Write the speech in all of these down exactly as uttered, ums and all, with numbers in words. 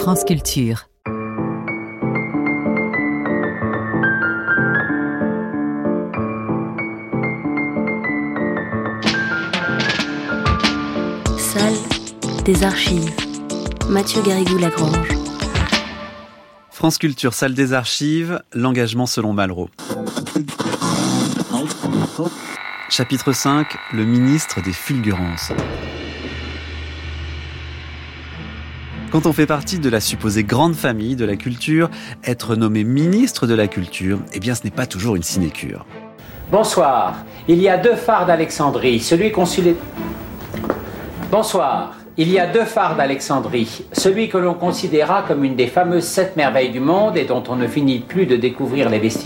France Culture. Salle des archives. Mathieu Garrigou-Lagrange. France Culture, salle des archives, l'engagement selon Malraux. Chapitre cinq, le ministre des fulgurances. Quand on fait partie de la supposée grande famille de la culture, être nommé ministre de la culture, eh bien ce n'est pas toujours une sinécure. Bonsoir. Il y a deux phares d'Alexandrie. Celui consulé... Bonsoir. Il y a deux phares d'Alexandrie. Celui que l'on considéra comme une des fameuses sept merveilles du monde et dont on ne finit plus de découvrir les vestiges.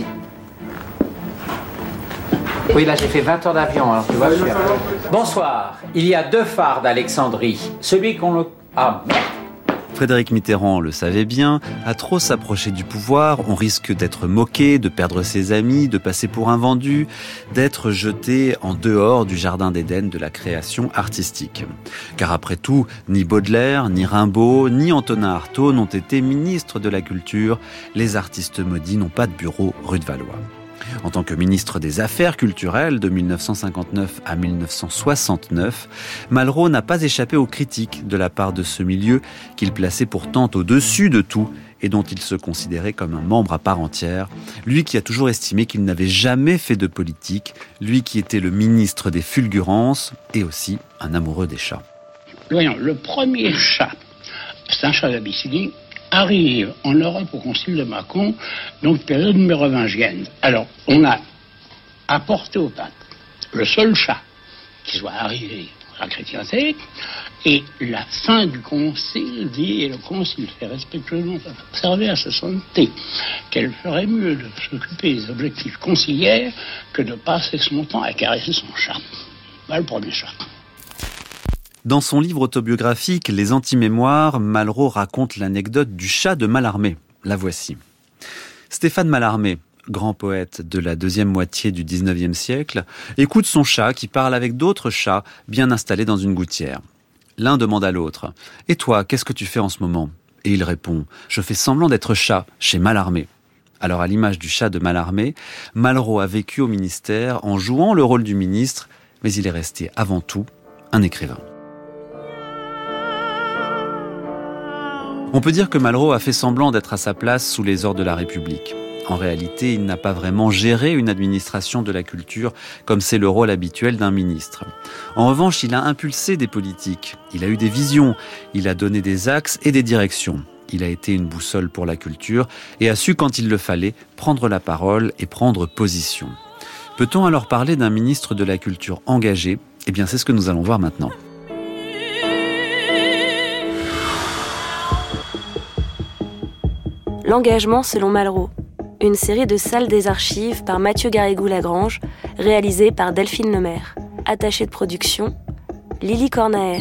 Oui, là j'ai fait vingt heures d'avion, alors tu vois, je suis... Bonsoir. Il y a deux phares d'Alexandrie. Celui qu'on le... Ah, merde. Frédéric Mitterrand le savait bien, à trop s'approcher du pouvoir, on risque d'être moqué, de perdre ses amis, de passer pour un vendu, d'être jeté en dehors du jardin d'Éden de la création artistique. Car après tout, ni Baudelaire, ni Rimbaud, ni Antonin Artaud n'ont été ministres de la culture. Les artistes maudits n'ont pas de bureau rue de Valois. En tant que ministre des Affaires culturelles de mille neuf cent cinquante-neuf à mille neuf cent soixante-neuf, Malraux n'a pas échappé aux critiques de la part de ce milieu qu'il plaçait pourtant au-dessus de tout et dont il se considérait comme un membre à part entière. Lui qui a toujours estimé qu'il n'avait jamais fait de politique, lui qui était le ministre des fulgurances et aussi un amoureux des chats. Voyons, le premier chat, c'est un chat d'Abyssinie, arrive en Europe au concile de Mâcon, donc période mérovingienne. Alors, on a apporté au pape le seul chat qui soit arrivé à la chrétienté, et la fin du concile dit, et le concile fait respectueusement observer à sa santé, qu'elle ferait mieux de s'occuper des objectifs conciliaires que de passer son temps à caresser son chat. Voilà le premier chat. Dans son livre autobiographique « Les anti-mémoires », Malraux raconte l'anecdote du chat de Mallarmé. La voici. Stéphane Mallarmé, grand poète de la deuxième moitié du dix-neuvième siècle, écoute son chat qui parle avec d'autres chats bien installés dans une gouttière. L'un demande à l'autre « Et toi, qu'est-ce que tu fais en ce moment ?» Et il répond « Je fais semblant d'être chat chez Mallarmé ». Alors à l'image du chat de Mallarmé, Malraux a vécu au ministère en jouant le rôle du ministre, mais il est resté avant tout un écrivain. On peut dire que Malraux a fait semblant d'être à sa place sous les ordres de la République. En réalité, il n'a pas vraiment géré une administration de la culture comme c'est le rôle habituel d'un ministre. En revanche, il a impulsé des politiques, il a eu des visions, il a donné des axes et des directions. Il a été une boussole pour la culture et a su, quand il le fallait, prendre la parole et prendre position. Peut-on alors parler d'un ministre de la culture engagé ? Eh bien, c'est ce que nous allons voir maintenant. L'engagement selon Malraux. Une série de salles des archives par Mathieu Garrigou-Lagrange, réalisée par Delphine Lemaire. Attachée de production, Lily Cornaer.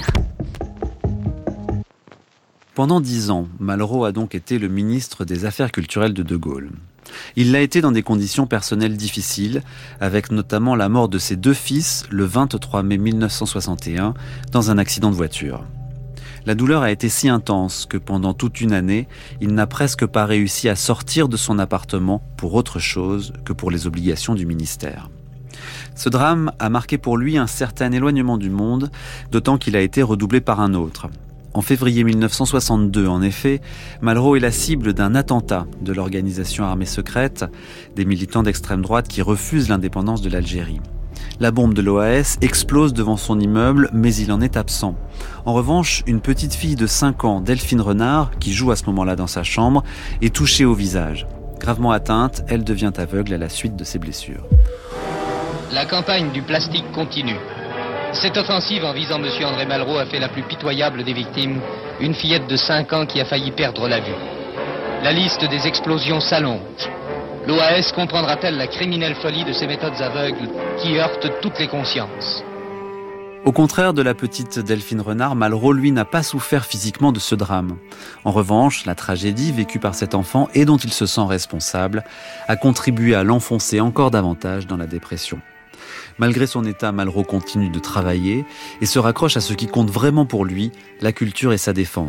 Pendant dix ans, Malraux a donc été le ministre des Affaires culturelles de De Gaulle. Il l'a été dans des conditions personnelles difficiles, avec notamment la mort de ses deux fils le vingt-trois mai mille neuf cent soixante et un dans un accident de voiture. La douleur a été si intense que pendant toute une année, il n'a presque pas réussi à sortir de son appartement pour autre chose que pour les obligations du ministère. Ce drame a marqué pour lui un certain éloignement du monde, d'autant qu'il a été redoublé par un autre. En février mille neuf cent soixante-deux, en effet, Malraux est la cible d'un attentat de l'organisation armée secrète, des militants d'extrême droite qui refusent l'indépendance de l'Algérie. La bombe de l'O A S explose devant son immeuble, mais il en est absent. En revanche, une petite fille de cinq ans, Delphine Renard, qui joue à ce moment-là dans sa chambre, est touchée au visage. Gravement atteinte, elle devient aveugle à la suite de ses blessures. La campagne du plastique continue. Cette offensive en visant M. André Malraux a fait la plus pitoyable des victimes, une fillette de cinq ans qui a failli perdre la vue. La liste des explosions s'allonge. L'O A S comprendra-t-elle la criminelle folie de ces méthodes aveugles qui heurtent toutes les consciences ? Au contraire de la petite Delphine Renard, Malraux, lui, n'a pas souffert physiquement de ce drame. En revanche, la tragédie vécue par cet enfant et dont il se sent responsable a contribué à l'enfoncer encore davantage dans la dépression. Malgré son état, Malraux continue de travailler et se raccroche à ce qui compte vraiment pour lui, la culture et sa défense.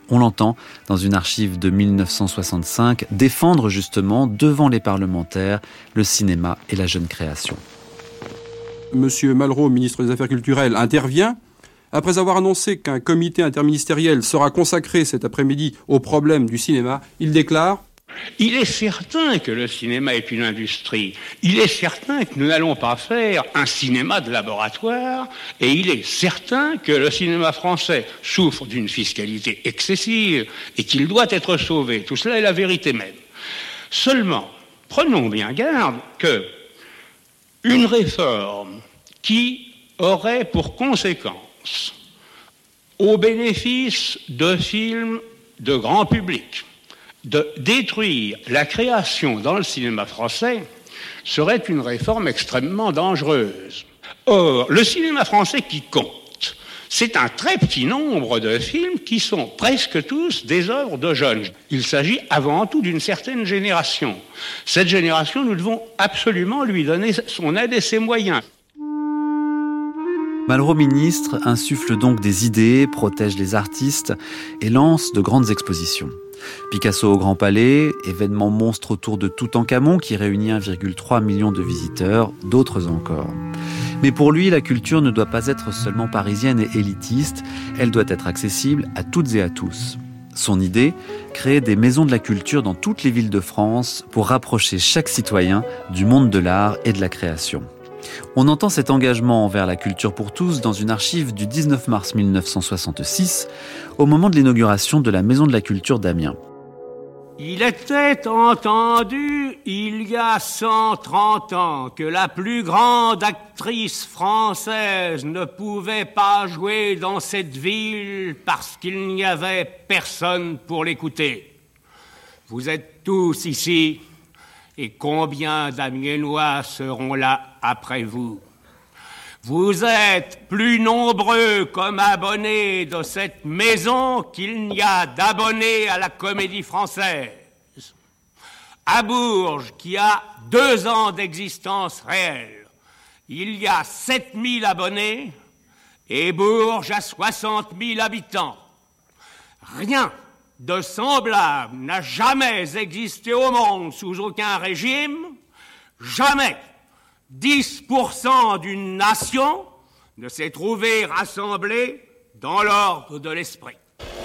On l'entend dans une archive de mille neuf cent soixante-cinq défendre justement devant les parlementaires le cinéma et la jeune création. Monsieur Malraux, ministre des Affaires culturelles, intervient. Après avoir annoncé qu'un comité interministériel sera consacré cet après-midi au problème du cinéma, il déclare « Il est certain que le cinéma est une industrie. Il est certain que nous n'allons pas faire un cinéma de laboratoire. Et il est certain que le cinéma français souffre d'une fiscalité excessive et qu'il doit être sauvé. Tout cela est la vérité même. Seulement, prenons bien garde que une réforme qui aurait pour conséquence, au bénéfice de films de grand public, de détruire la création dans le cinéma français serait une réforme extrêmement dangereuse. Or, le cinéma français qui compte, c'est un très petit nombre de films qui sont presque tous des œuvres de jeunes. Il s'agit avant tout d'une certaine génération. Cette génération, nous devons absolument lui donner son aide et ses moyens. Malraux ministre insuffle donc des idées, protège les artistes et lance de grandes expositions. Picasso au Grand Palais, événement monstre autour de Toutankhamon qui réunit un virgule trois million de visiteurs, d'autres encore. Mais pour lui, la culture ne doit pas être seulement parisienne et élitiste, elle doit être accessible à toutes et à tous. Son idée, créer des maisons de la culture dans toutes les villes de France pour rapprocher chaque citoyen du monde de l'art et de la création. On entend cet engagement envers la culture pour tous dans une archive du dix-neuf mars mille neuf cent soixante-six, au moment de l'inauguration de la Maison de la Culture d'Amiens. Il était entendu, il y a cent trente ans, que la plus grande actrice française ne pouvait pas jouer dans cette ville parce qu'il n'y avait personne pour l'écouter. Vous êtes tous ici, et combien d'Amiénois seront là après vous? Vous êtes plus nombreux comme abonnés de cette maison qu'il n'y a d'abonnés à la Comédie Française. À Bourges, qui a deux ans d'existence réelle, il y a sept mille abonnés et Bourges a soixante mille habitants. Rien de semblable n'a jamais existé au monde sous aucun régime, jamais. dix pour cent d'une nation ne s'est trouvée rassemblée dans l'ordre de l'esprit.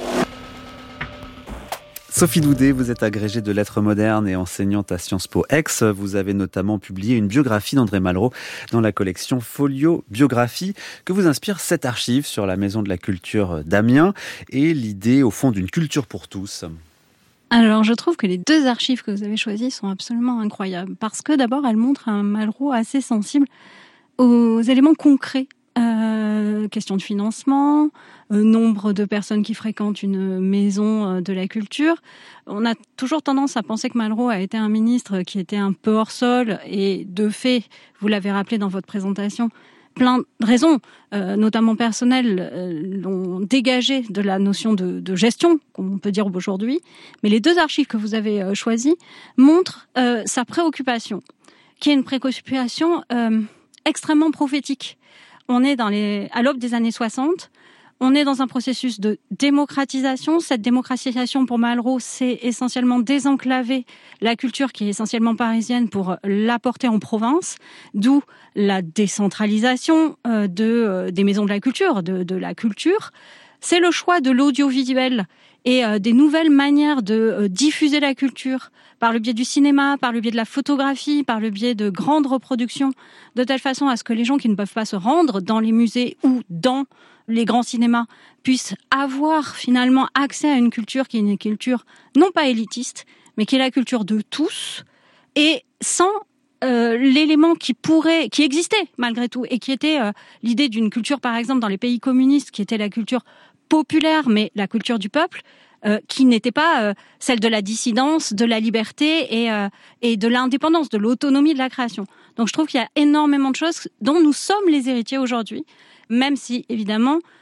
Sophie Doudet, vous êtes agrégée de lettres modernes et enseignante à Sciences Po Aix. Vous avez notamment publié une biographie d'André Malraux dans la collection Folio Biographie. Que vous inspire cette archive sur la Maison de la Culture d'Amiens et l'idée, au fond, d'une culture pour tous? Alors, je trouve que les deux archives que vous avez choisies sont absolument incroyables. Parce que d'abord, elles montrent un Malraux assez sensible aux éléments concrets. Euh, question de financement, euh, nombre de personnes qui fréquentent une maison euh, de la culture. On a toujours tendance à penser que Malraux a été un ministre qui était un peu hors sol. Et de fait, vous l'avez rappelé dans votre présentation, plein de raisons, euh, notamment personnelles, euh, l'ont dégagé de la notion de, de gestion, comme on peut dire aujourd'hui. Mais les deux archives que vous avez euh, choisies montrent euh, sa préoccupation, qui est une préoccupation euh, extrêmement prophétique. On est dans les, à l'aube des années soixante, on est dans un processus de démocratisation. Cette démocratisation, pour Malraux, c'est essentiellement désenclaver la culture qui est essentiellement parisienne pour l'apporter en province, d'où la décentralisation euh, de, euh, des maisons de la culture, de, de la culture. C'est le choix de l'audiovisuel et euh, des nouvelles manières de euh, diffuser la culture par le biais du cinéma, par le biais de la photographie, par le biais de grandes reproductions, de telle façon à ce que les gens qui ne peuvent pas se rendre dans les musées ou dans les grands cinémas puissent avoir finalement accès à une culture qui est une culture non pas élitiste, mais qui est la culture de tous, et sans euh, l'élément qui pourrait, qui existait malgré tout, et qui était euh, l'idée d'une culture, par exemple, dans les pays communistes, qui était la culture populaire, mais la culture du peuple, euh, qui n'était pas euh, celle de la dissidence, de la liberté et, euh, et de l'indépendance, de l'autonomie de la création. Donc je trouve qu'il y a énormément de choses dont nous sommes les héritiers aujourd'hui, même si, évidemment,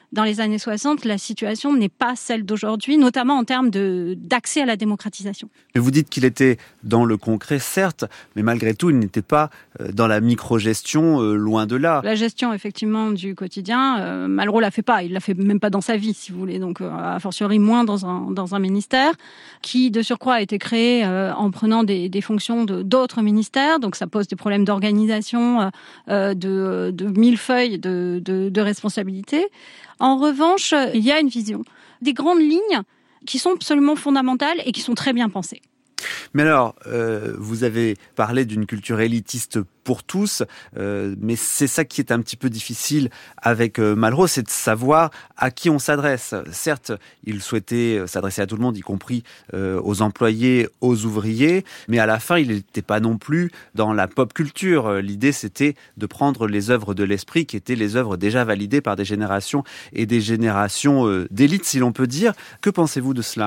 dans les années soixante, la situation n'est pas celle d'aujourd'hui, notamment en termes de, d'accès à la démocratisation. Mais vous dites qu'il était dans le concret, certes, mais malgré tout, il n'était pas dans la micro-gestion, euh, loin de là. La gestion, effectivement, du quotidien, euh, Malraux la fait pas. Il la fait même pas dans sa vie, si vous voulez. Donc, euh, a fortiori, moins dans un, dans un ministère qui, de surcroît, a été créé euh, en prenant des, des fonctions de, d'autres ministères. Donc, ça pose des problèmes d'organisation, euh, de, de millefeuilles de, de, de responsabilités. En revanche, il y a une vision. Des grandes lignes qui sont absolument fondamentales et qui sont très bien pensées. Mais alors, euh, vous avez parlé d'une culture élitiste pour tous, euh, mais c'est ça qui est un petit peu difficile avec euh, Malraux, c'est de savoir à qui on s'adresse. Certes, il souhaitait s'adresser à tout le monde, y compris euh, aux employés, aux ouvriers, mais à la fin, il n'était pas non plus dans la pop culture. L'idée, c'était de prendre les œuvres de l'esprit, qui étaient les œuvres déjà validées par des générations et des générations euh, d'élites, si l'on peut dire. Que pensez-vous de cela ?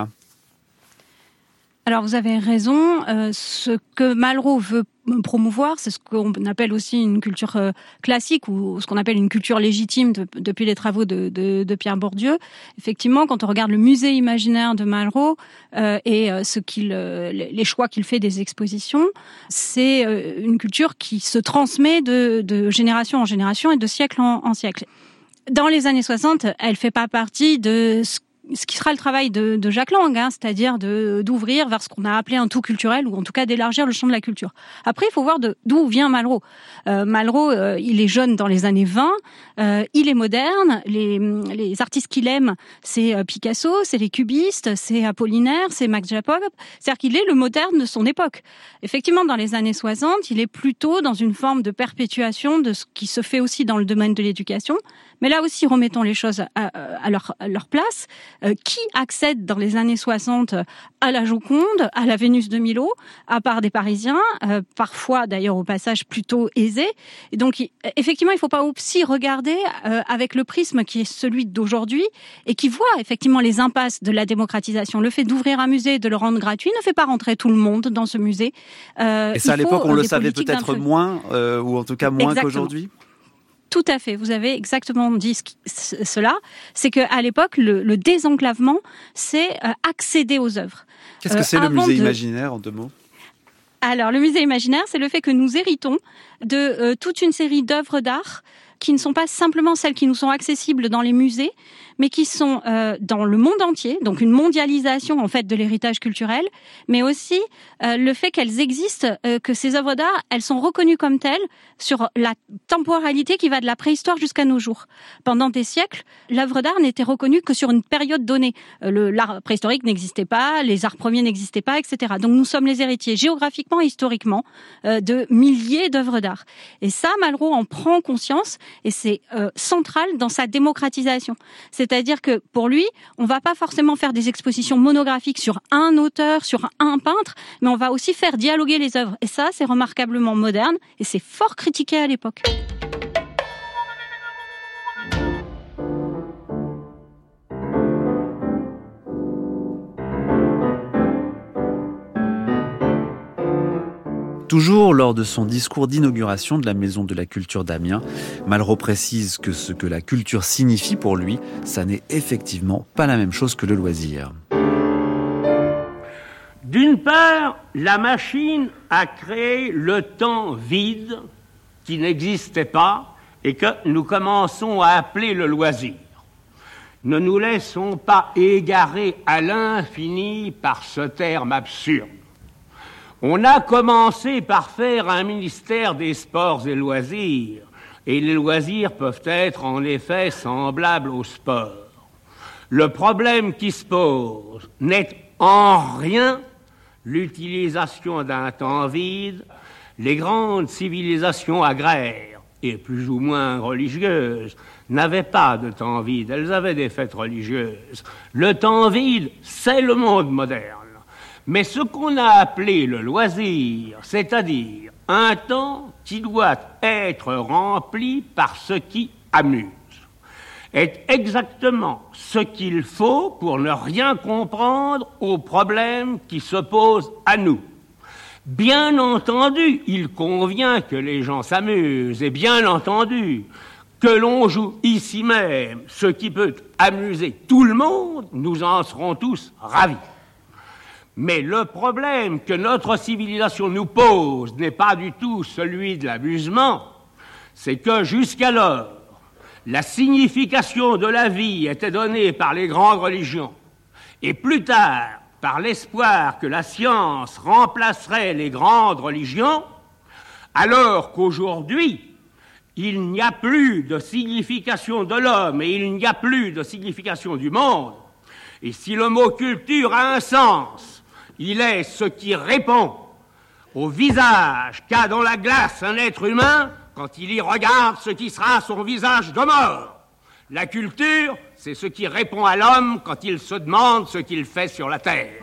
Alors vous avez raison, euh, ce que Malraux veut promouvoir, c'est ce qu'on appelle aussi une culture euh, classique ou ce qu'on appelle une culture légitime de, depuis les travaux de, de, de Pierre Bourdieu. Effectivement, quand on regarde le musée imaginaire de Malraux euh, et euh, ce qu'il, euh, les choix qu'il fait des expositions, c'est euh, une culture qui se transmet de, de génération en génération et de siècle en, en siècle. Dans les années soixante, elle fait pas partie de ce ce qui sera le travail de, de Jacques Lang, hein, c'est-à-dire de, d'ouvrir vers ce qu'on a appelé un tout culturel, ou en tout cas d'élargir le champ de la culture. Après, il faut voir de, d'où vient Malraux. Euh, Malraux, euh, il est jeune dans les années vingt, euh, il est moderne, les, les artistes qu'il aime, c'est Picasso, c'est les cubistes, c'est Apollinaire, c'est Max Jacob, c'est-à-dire qu'il est le moderne de son époque. Effectivement, dans les années soixante, il est plutôt dans une forme de perpétuation de ce qui se fait aussi dans le domaine de l'éducation, mais là aussi, remettons les choses à, à, leur, à leur place. Euh, qui accède dans les années soixante à la Joconde, à la Vénus de Milo, à part des Parisiens, euh, parfois d'ailleurs au passage plutôt aisés. Et donc il, effectivement, il ne faut pas aussi regarder euh, avec le prisme qui est celui d'aujourd'hui et qui voit effectivement les impasses de la démocratisation. Le fait d'ouvrir un musée et de le rendre gratuit ne fait pas rentrer tout le monde dans ce musée. Euh, et ça, à l'époque, on le savait peut-être moins, euh, ou en tout cas moins Exactement. Qu'aujourd'hui. Tout à fait, vous avez exactement dit ce, cela. C'est qu'à l'époque, le, le désenclavement, c'est euh, accéder aux œuvres. Qu'est-ce que euh, c'est le musée de... imaginaire, en deux mots ? Alors, le musée imaginaire, c'est le fait que nous héritons de euh, toute une série d'œuvres d'art qui ne sont pas simplement celles qui nous sont accessibles dans les musées, mais qui sont euh, dans le monde entier, donc une mondialisation en fait de l'héritage culturel, mais aussi euh, le fait qu'elles existent, euh, que ces œuvres d'art, elles sont reconnues comme telles sur la temporalité qui va de la préhistoire jusqu'à nos jours. Pendant des siècles, l'œuvre d'art n'était reconnue que sur une période donnée. Euh, le, l'art préhistorique n'existait pas, les arts premiers n'existaient pas, et cetera. Donc nous sommes les héritiers géographiquement et historiquement euh, de milliers d'œuvres d'art. Et ça, Malraux en prend conscience et c'est euh, central dans sa démocratisation. C'est-à-dire que pour lui, on va pas forcément faire des expositions monographiques sur un auteur, sur un peintre, mais on va aussi faire dialoguer les œuvres. Et ça, c'est remarquablement moderne et c'est fort critiqué à l'époque. Toujours lors de son discours d'inauguration de la Maison de la Culture d'Amiens, Malraux précise que ce que la culture signifie pour lui, ça n'est effectivement pas la même chose que le loisir. D'une part, la machine a créé le temps vide qui n'existait pas et que nous commençons à appeler le loisir. Ne nous laissons pas égarer à l'infini par ce terme absurde. On a commencé par faire un ministère des sports et loisirs, et les loisirs peuvent être en effet semblables aux sports. Le problème qui se pose n'est en rien l'utilisation d'un temps vide. Les grandes civilisations agraires, et plus ou moins religieuses, n'avaient pas de temps vide, elles avaient des fêtes religieuses. Le temps vide, c'est le monde moderne. Mais ce qu'on a appelé le loisir, c'est-à-dire un temps qui doit être rempli par ce qui amuse, est exactement ce qu'il faut pour ne rien comprendre aux problèmes qui se posent à nous. Bien entendu, il convient que les gens s'amusent, et bien entendu, que l'on joue ici même ce qui peut amuser tout le monde, nous en serons tous ravis. Mais le problème que notre civilisation nous pose n'est pas du tout celui de l'amusement, c'est que jusqu'alors, la signification de la vie était donnée par les grandes religions, et plus tard, par l'espoir que la science remplacerait les grandes religions, alors qu'aujourd'hui, il n'y a plus de signification de l'homme et il n'y a plus de signification du monde. Et si le mot culture a un sens, il est ce qui répond au visage qu'a dans la glace un être humain quand il y regarde ce qui sera son visage de mort. La culture, c'est ce qui répond à l'homme quand il se demande ce qu'il fait sur la terre.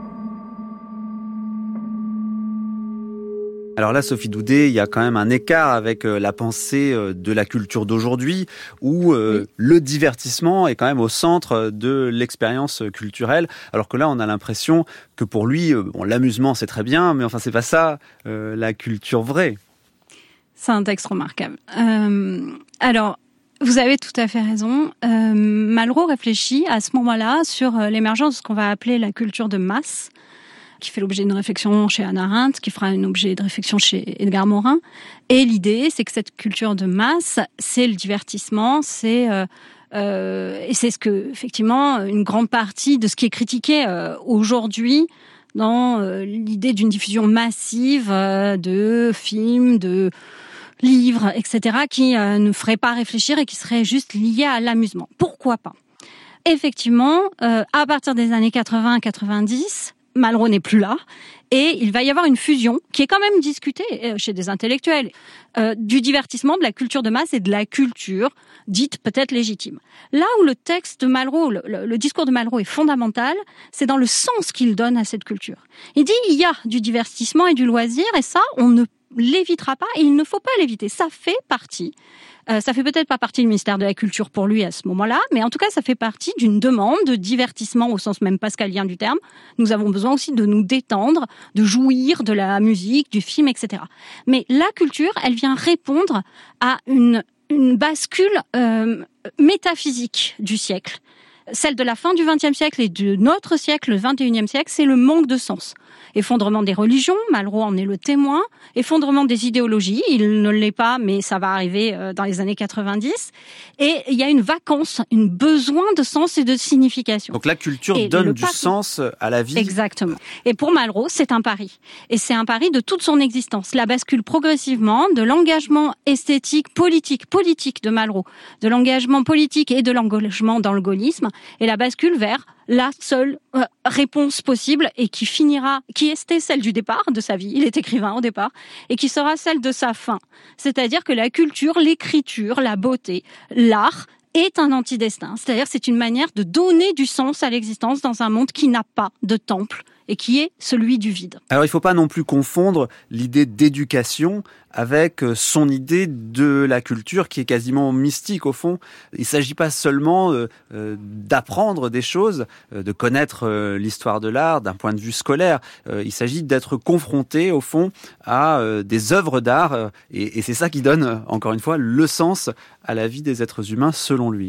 Alors là, Sophie Daudet, il y a quand même un écart avec la pensée de la culture d'aujourd'hui, où euh, oui. le divertissement est quand même au centre de l'expérience culturelle, alors que là, on a l'impression que pour lui, bon, l'amusement, c'est très bien, mais enfin, c'est pas ça, euh, la culture vraie. C'est un texte remarquable. Euh, alors, vous avez tout à fait raison. Euh, Malraux réfléchit à ce moment-là sur l'émergence de ce qu'on va appeler la culture de masse, qui fait l'objet d'une réflexion chez Hannah Arendt, qui fera un objet de réflexion chez Edgar Morin. Et l'idée, c'est que cette culture de masse, c'est le divertissement, c'est euh, euh, et c'est ce que, effectivement, une grande partie de ce qui est critiqué euh, aujourd'hui dans euh, l'idée d'une diffusion massive euh, de films, de livres, et cetera, qui euh, ne ferait pas réfléchir et qui serait juste lié à l'amusement. Pourquoi pas ? Effectivement, euh, à partir des années quatre-vingts quatre-vingt-dix, Malraux n'est plus là, et il va y avoir une fusion qui est quand même discutée chez des intellectuels, euh, du divertissement, de la culture de masse et de la culture dite peut-être légitime. Là où le texte de Malraux, le, le, le discours de Malraux est fondamental, c'est dans le sens qu'il donne à cette culture. Il dit il y a du divertissement et du loisir, et ça, on ne l'évitera pas, et il ne faut pas l'éviter. Ça fait partie. Euh, ça fait peut-être pas partie du ministère de la Culture pour lui à ce moment-là, mais en tout cas, ça fait partie d'une demande de divertissement au sens même pascalien du terme. Nous avons besoin aussi de nous détendre, de jouir de la musique, du film, et cetera. Mais la culture, elle vient répondre à une, une bascule euh, métaphysique du siècle. Celle de la fin du vingtième siècle et de notre siècle, le vingt et unième siècle, c'est le manque de sens. Effondrement des religions, Malraux en est le témoin. Effondrement des idéologies, il ne l'est pas, mais ça va arriver dans les années quatre-vingt-dix. Et il y a une vacance, un besoin de sens et de signification. Donc la culture et donne du pari... sens à la vie. Exactement. Et pour Malraux, c'est un pari. Et c'est un pari de toute son existence. La bascule progressivement de l'engagement esthétique, politique, politique de Malraux, de l'engagement politique et de l'engagement dans le gaullisme, et la bascule vers la seule euh, réponse possible et qui finira, qui était celle du départ de sa vie, il est écrivain au départ, et qui sera celle de sa fin. C'est-à-dire que la culture, l'écriture, la beauté, l'art est un antidestin. C'est-à-dire c'est une manière de donner du sens à l'existence dans un monde qui n'a pas de temple et qui est celui du vide. Alors il ne faut pas non plus confondre l'idée d'éducation avec son idée de la culture qui est quasiment mystique au fond. Il ne s'agit pas seulement euh, d'apprendre des choses, euh, de connaître euh, l'histoire de l'art d'un point de vue scolaire. Euh, il s'agit d'être confronté au fond à euh, des œuvres d'art euh, et, et c'est ça qui donne, encore une fois, le sens à la vie des êtres humains selon lui.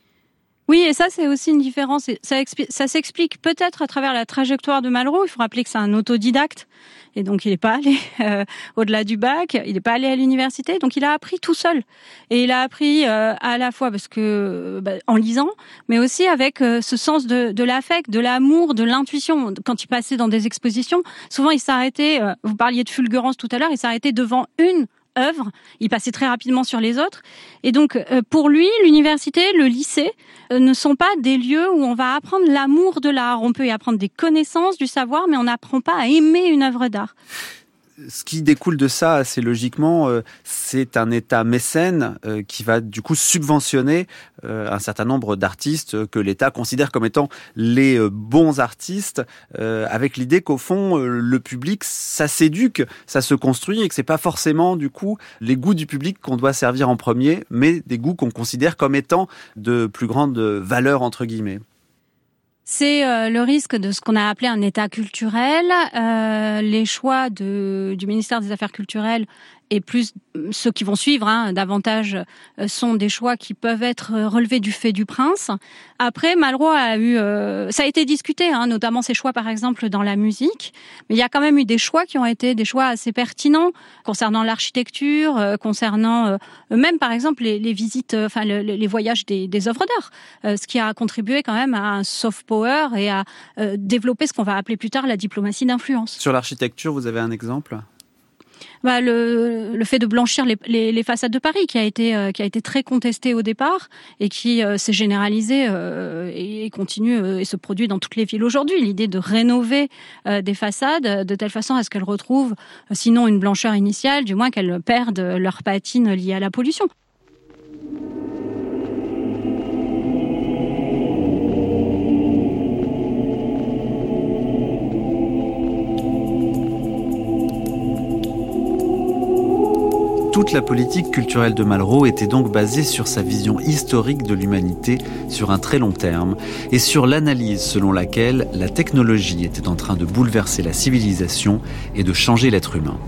Oui, et ça, c'est aussi une différence. Ça, ça s'explique peut-être à travers la trajectoire de Malraux. Il faut rappeler que c'est un autodidacte. Et donc, il n'est pas allé euh, au-delà du bac. Il n'est pas allé à l'université. Donc, il a appris tout seul. Et il a appris euh, à la fois parce que bah, en lisant, mais aussi avec euh, ce sens de, de l'affect, de l'amour, de l'intuition. Quand il passait dans des expositions, souvent, il s'arrêtait, euh, vous parliez de fulgurance tout à l'heure, il s'arrêtait devant une œuvre, il passait très rapidement sur les autres. Et donc, euh, pour lui, l'université, le lycée, euh, ne sont pas des lieux où on va apprendre l'amour de l'art. On peut y apprendre des connaissances, du savoir, mais on n'apprend pas à aimer une œuvre d'art. Ce qui découle de ça, assez logiquement, euh, c'est un État mécène euh, qui va du coup subventionner euh, un certain nombre d'artistes que l'État considère comme étant les euh, bons artistes, euh, avec l'idée qu'au fond, euh, le public, ça s'éduque, ça se construit, et que c'est pas forcément du coup les goûts du public qu'on doit servir en premier, mais des goûts qu'on considère comme étant de plus grande valeur entre guillemets. C'est euh, le risque de ce qu'on a appelé un État culturel. Euh, les choix de, du ministère des Affaires culturelles et plus ceux qui vont suivre, hein, davantage euh, sont des choix qui peuvent être relevés du fait du prince. Après, Malraux a eu, euh, ça a été discuté, hein, notamment ses choix par exemple dans la musique, mais il y a quand même eu des choix qui ont été des choix assez pertinents concernant l'architecture, euh, concernant euh, même par exemple les, les visites, euh, enfin le, les voyages des, des œuvres d'art, euh, ce qui a contribué quand même à un soft power et à euh, développer ce qu'on va appeler plus tard la diplomatie d'influence. Sur l'architecture, vous avez un exemple ? Bah, le, le fait de blanchir les, les, les façades de Paris, qui a été euh, qui a été très contesté au départ et qui euh, s'est généralisé euh, et continue euh, et se produit dans toutes les villes aujourd'hui. L'idée de rénover euh, des façades de telle façon à ce qu'elles retrouvent, euh, sinon une blancheur initiale, du moins qu'elles perdent leur patine liée à la pollution. Toute la politique culturelle de Malraux était donc basée sur sa vision historique de l'humanité sur un très long terme et sur l'analyse selon laquelle la technologie était en train de bouleverser la civilisation et de changer l'être humain.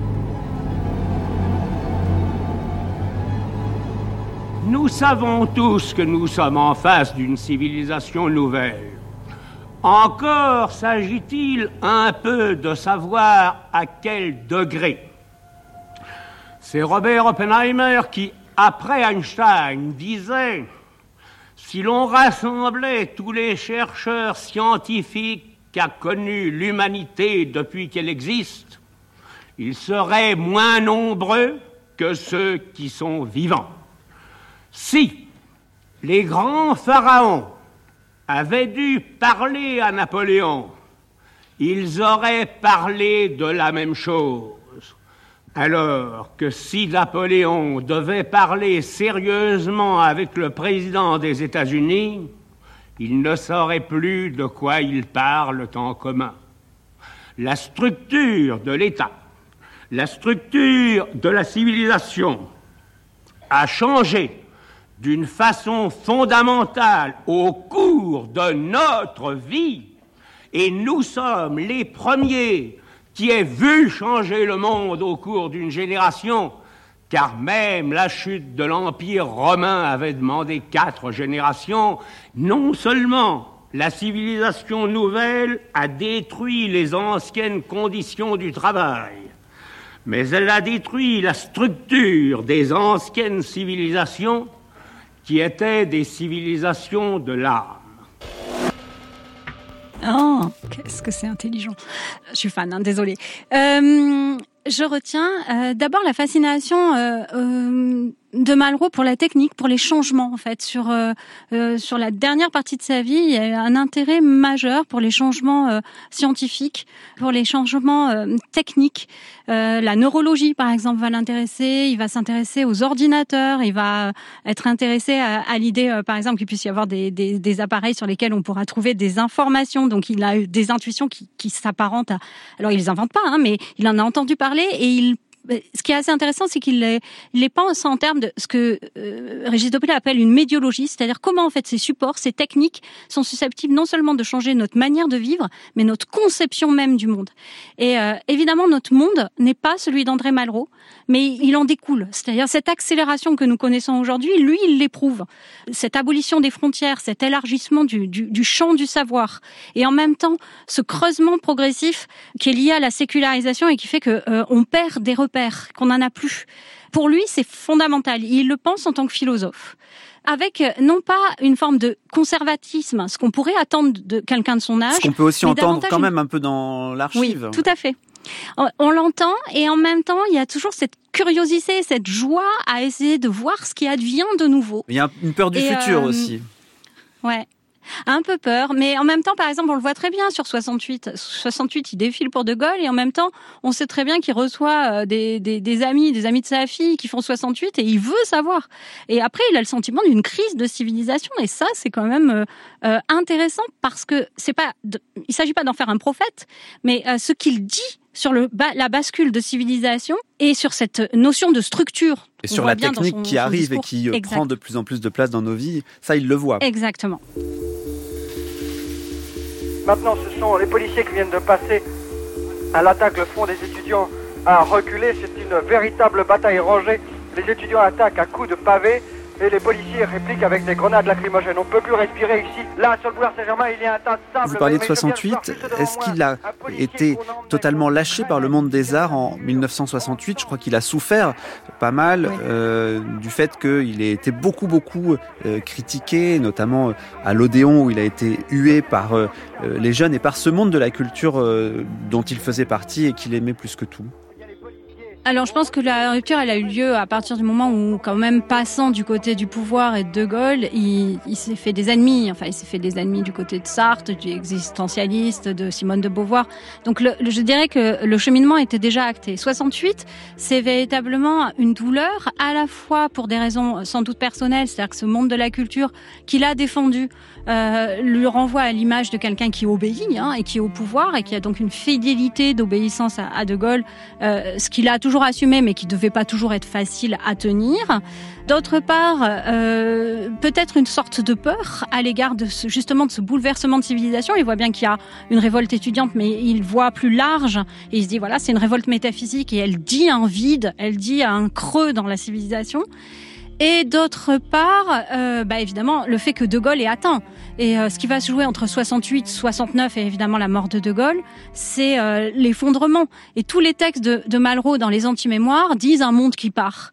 Nous savons tous que nous sommes en face d'une civilisation nouvelle. Encore s'agit-il un peu de savoir à quel degré. C'est Robert Oppenheimer qui, après Einstein, disait « Si l'on rassemblait tous les chercheurs scientifiques qu'a connus l'humanité depuis qu'elle existe, ils seraient moins nombreux que ceux qui sont vivants. Si les grands pharaons avaient dû parler à Napoléon, ils auraient parlé de la même chose. Alors que si Napoléon devait parler sérieusement avec le président des États-Unis, il ne saurait plus de quoi ils parlent en commun. La structure de l'État, la structure de la civilisation a changé d'une façon fondamentale au cours de notre vie, et nous sommes les premiers qui aient vu changer le monde au cours d'une génération, car même la chute de l'Empire romain avait demandé quatre générations. Non seulement la civilisation nouvelle a détruit les anciennes conditions du travail, mais elle a détruit la structure des anciennes civilisations qui étaient des civilisations de l'âme. Oh, qu'est-ce que c'est intelligent. Je suis fan, hein, désolée. Euh, je retiens euh, d'abord la fascination euh, euh, de Malraux pour la technique, pour les changements en fait. Sur euh, euh, sur la dernière partie de sa vie, il y a un intérêt majeur pour les changements euh, scientifiques, pour les changements euh, techniques. Euh, la neurologie, par exemple, va l'intéresser. Il va s'intéresser aux ordinateurs. Il va être intéressé à, à l'idée, euh, par exemple, qu'il puisse y avoir des, des, des appareils sur lesquels on pourra trouver des informations. Donc, il a eu des intuitions qui, qui s'apparentent à... Alors, il les invente pas, hein, mais il en a entendu parler et il... Ce qui est assez intéressant, c'est qu'il les, les pense en termes de ce que euh, Régis Debray appelle une médiologie, c'est-à-dire comment en fait ces supports, ces techniques sont susceptibles non seulement de changer notre manière de vivre, mais notre conception même du monde. Et euh, évidemment, notre monde n'est pas celui d'André Malraux, mais il en découle. C'est-à-dire cette accélération que nous connaissons aujourd'hui, lui, il l'éprouve. Cette abolition des frontières, cet élargissement du, du, du champ du savoir, et en même temps ce creusement progressif qui est lié à la sécularisation et qui fait que euh, on perd des repères, qu'on n'en a plus. Pour lui, c'est fondamental. Il le pense en tant que philosophe. Avec non pas une forme de conservatisme, ce qu'on pourrait attendre de quelqu'un de son âge. Ce qu'on peut aussi entendre quand même un peu dans l'archive. Oui, tout à fait. On, on l'entend et en même temps, il y a toujours cette curiosité, cette joie à essayer de voir ce qui advient de nouveau. Il y a une peur du et futur euh, aussi. Ouais. Un peu peur, mais en même temps, par exemple, on le voit très bien sur soixante-huit. soixante-huit, il défile pour De Gaulle, et en même temps, on sait très bien qu'il reçoit des, des, des amis, des amis de sa fille qui font soixante-huit, et il veut savoir. Et après, il a le sentiment d'une crise de civilisation, et ça, c'est quand même euh, intéressant parce que c'est pas, de, il s'agit pas d'en faire un prophète, mais euh, ce qu'il dit sur le, la bascule de civilisation et sur cette notion de structure. Et sur la technique son, qui son arrive discours. Et qui exact. Prend de plus en plus de place dans nos vies, ça, il le voit. Exactement. Maintenant, ce sont les policiers qui viennent de passer à l'attaque le front des étudiants à reculer. C'est une véritable bataille rangée. Les étudiants attaquent à coups de pavés et les policiers répliquent avec des grenades lacrymogènes. On ne peut plus respirer ici. Là, sur le boulevard Saint-Germain, il y a un tas de sable. Vous parliez de soixante-huit. Est-ce qu'il a été totalement lâché par le monde des arts en dix-neuf cent soixante-huit ? Je crois qu'il a souffert pas mal oui. euh, du fait qu'il ait été beaucoup, beaucoup euh, critiqué, notamment à l'Odéon où il a été hué par euh, les jeunes et par ce monde de la culture euh, dont il faisait partie et qu'il aimait plus que tout. Alors je pense que la rupture elle a eu lieu à partir du moment où quand même passant du côté du pouvoir et de De Gaulle, il, il s'est fait des ennemis, enfin il s'est fait des ennemis du côté de Sartre, du existentialiste, de Simone de Beauvoir. Donc le, le, je dirais que le cheminement était déjà acté. soixante-huit, c'est véritablement une douleur à la fois pour des raisons sans doute personnelles, c'est-à-dire que ce monde de la culture qu'il a défendu euh, lui renvoie à l'image de quelqu'un qui obéit hein, et qui est au pouvoir et qui a donc une fidélité d'obéissance à, à De Gaulle, euh, ce qu'il a toujours toujours assumé, mais qui ne devait pas toujours être facile à tenir. D'autre part, euh, peut-être une sorte de peur à l'égard de ce, justement de ce bouleversement de civilisation. Il voit bien qu'il y a une révolte étudiante, mais il voit plus large et il se dit voilà, c'est une révolte métaphysique et elle dit un vide, elle dit un creux dans la civilisation. Et d'autre part, euh, bah évidemment, le fait que De Gaulle est atteint. Et euh, ce qui va se jouer entre soixante-huit, soixante-neuf et évidemment la mort de De Gaulle, c'est euh, l'effondrement. Et tous les textes de, de Malraux dans les anti-mémoires disent un monde qui part.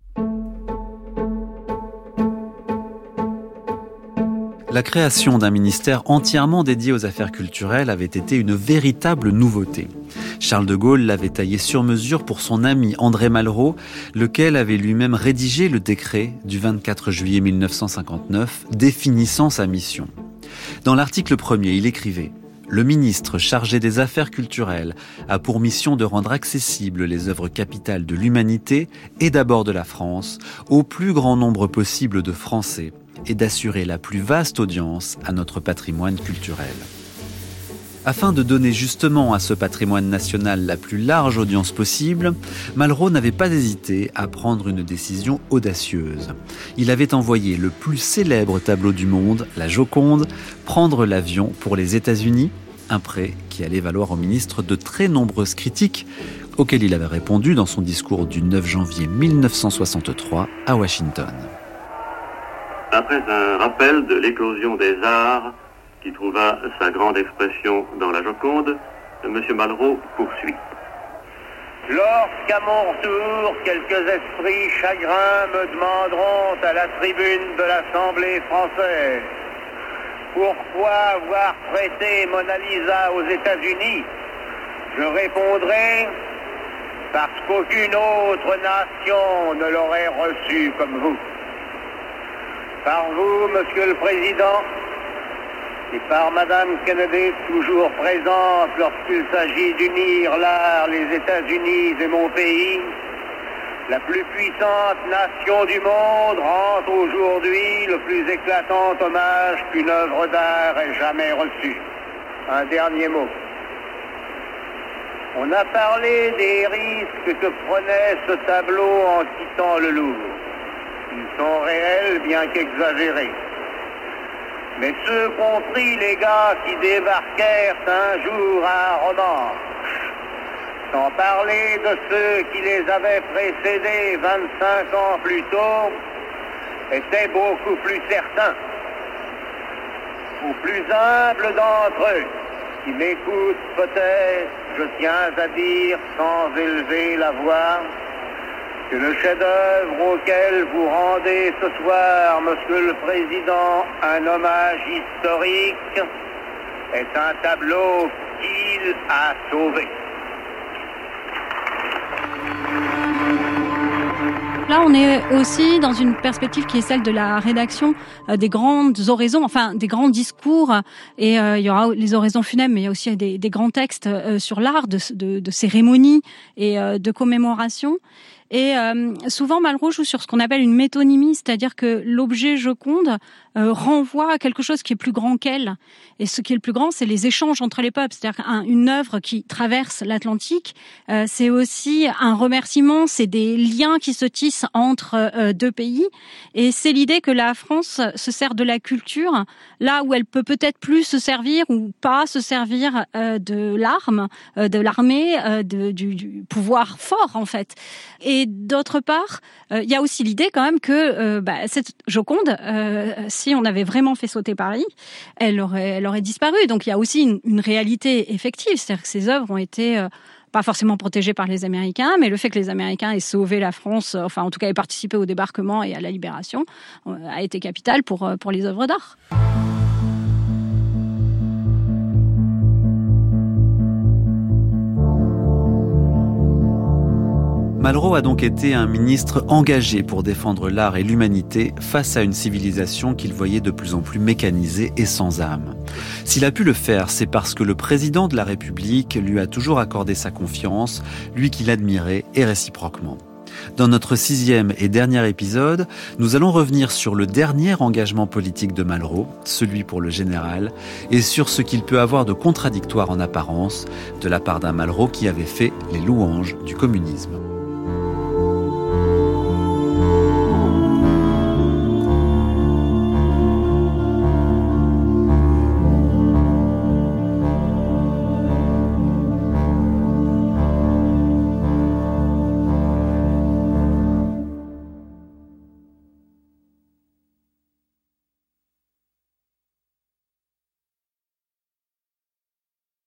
La création d'un ministère entièrement dédié aux affaires culturelles avait été une véritable nouveauté. Charles de Gaulle l'avait taillé sur mesure pour son ami André Malraux, lequel avait lui-même rédigé le décret du vingt-quatre juillet mille neuf cent cinquante-neuf définissant sa mission. Dans l'article premier, il écrivait « Le ministre chargé des affaires culturelles a pour mission de rendre accessibles les œuvres capitales de l'humanité et d'abord de la France au plus grand nombre possible de Français et d'assurer la plus vaste audience à notre patrimoine culturel. » Afin de donner justement à ce patrimoine national la plus large audience possible, Malraux n'avait pas hésité à prendre une décision audacieuse. Il avait envoyé le plus célèbre tableau du monde, la Joconde, prendre l'avion pour les États-Unis, un prêt qui allait valoir au ministre de très nombreuses critiques, auxquelles il avait répondu dans son discours du neuf janvier mille neuf cent soixante-trois à Washington. Après un rappel de l'éclosion des arts, qui trouva sa grande expression dans la Joconde, M. Malraux poursuit. Lorsqu'à mon retour, quelques esprits chagrins me demanderont à la tribune de l'Assemblée française pourquoi avoir prêté Mona Lisa aux États-Unis, je répondrai parce qu'aucune autre nation ne l'aurait reçue comme vous. Par vous, Monsieur le Président, et par Madame Kennedy, toujours présente lorsqu'il s'agit d'unir l'art, les États-Unis et mon pays, la plus puissante nation du monde rend aujourd'hui le plus éclatant hommage qu'une œuvre d'art ait jamais reçu. Un dernier mot. On a parlé des risques que prenait ce tableau en quittant le Louvre. Ils sont réels, bien qu'exagérés. Mais ceux compris les gars qui débarquèrent un jour à Romanche, sans parler de ceux qui les avaient précédés vingt-cinq ans plus tôt, étaient beaucoup plus certains. Aux plus humbles d'entre eux, qui m'écoutent peut-être, je tiens à dire sans élever la voix, que le chef-d'œuvre auquel vous rendez ce soir, Monsieur le Président, un hommage historique, est un tableau qu'il a sauvé. Là, on est aussi dans une perspective qui est celle de la rédaction euh, des grandes oraisons, enfin des grands discours. Et euh, il y aura les oraisons funèbres, mais il y a aussi des, des grands textes euh, sur l'art de, de, de cérémonie et euh, de commémoration. Et euh, souvent, Malraux joue sur ce qu'on appelle une métonymie, c'est-à-dire que l'objet Joconde euh, renvoie à quelque chose qui est plus grand qu'elle. Et ce qui est le plus grand, c'est les échanges entre les peuples. C'est-à-dire qu'une œuvre qui traverse l'Atlantique, euh, c'est aussi un remerciement, c'est des liens qui se tissent entre euh, deux pays. Et c'est l'idée que la France se sert de la culture là où elle peut peut-être plus se servir ou pas se servir euh, de l'arme, euh, de l'armée, euh, de, du, du pouvoir fort en fait. Et d'autre part, il euh, y a aussi l'idée quand même que euh, bah, cette Joconde, euh, si on avait vraiment fait sauter Paris, elle aurait, elle aurait disparu. Donc il y a aussi une, une réalité effective, c'est-à-dire que ces œuvres ont été euh, pas forcément protégées par les Américains, mais le fait que les Américains aient sauvé la France, enfin en tout cas aient participé au débarquement et à la libération, euh, a été capital pour, pour les œuvres d'art. Malraux a donc été un ministre engagé pour défendre l'art et l'humanité face à une civilisation qu'il voyait de plus en plus mécanisée et sans âme. S'il a pu le faire, c'est parce que le président de la République lui a toujours accordé sa confiance, lui qui l'admirait et réciproquement. Dans notre sixième et dernier épisode, nous allons revenir sur le dernier engagement politique de Malraux, celui pour le général, et sur ce qu'il peut avoir de contradictoire en apparence de la part d'un Malraux qui avait fait les louanges du communisme.